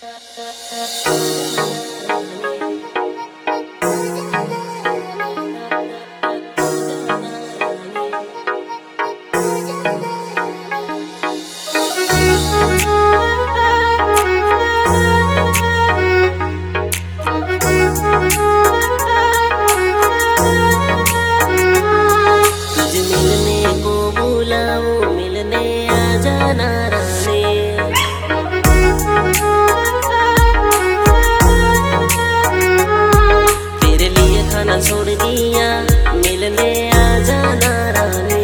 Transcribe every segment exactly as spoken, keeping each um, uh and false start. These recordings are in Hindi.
छोड़ दिया मिलने आ जाना रानी।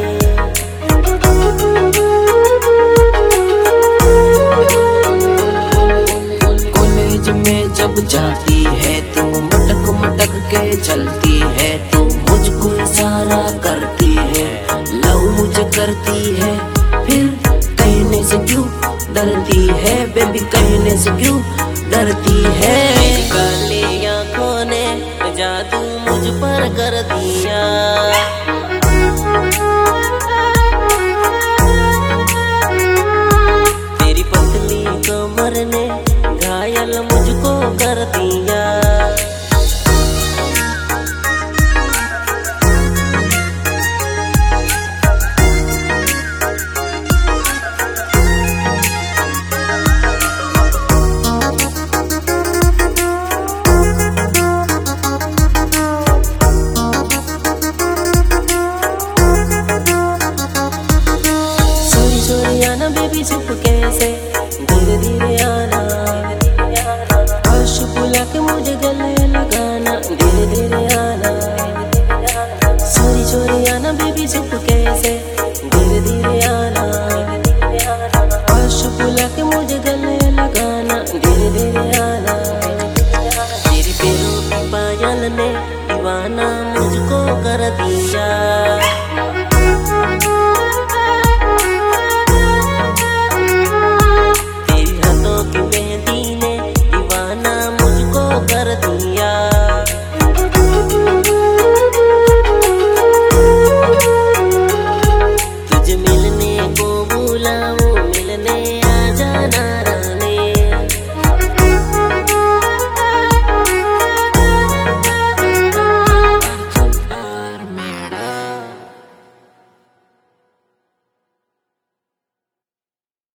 कॉलेज में जब जाती है तू मटक मटक के चलती है, तू मुझको इशारा करती है, लव मुझे करती है, फिर कहने से क्यों डरती है बेबी, कहने से क्यों डरती है। काली आंखों ने जादू मुझ पर कर दिया।